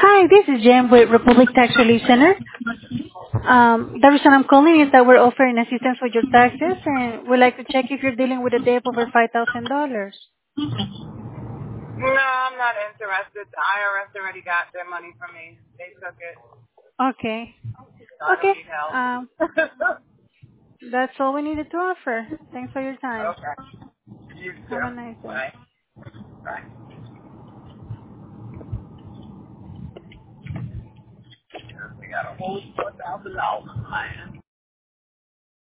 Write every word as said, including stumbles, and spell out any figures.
Hi, this is Jem with Republic Tax Relief Center. Um, the reason I'm calling is that we're offering assistance with your taxes, and we'd like to check if you're dealing with a debt over five thousand dollars. No, I'm not interested. The I R S already got their money from me. They took it. Okay. So I don't Okay. need help. Um, that's all we needed to offer. Thanks for your time. Okay. You Have a too. nice day. Bye. Bye. We got a whole four thousand dollars, man.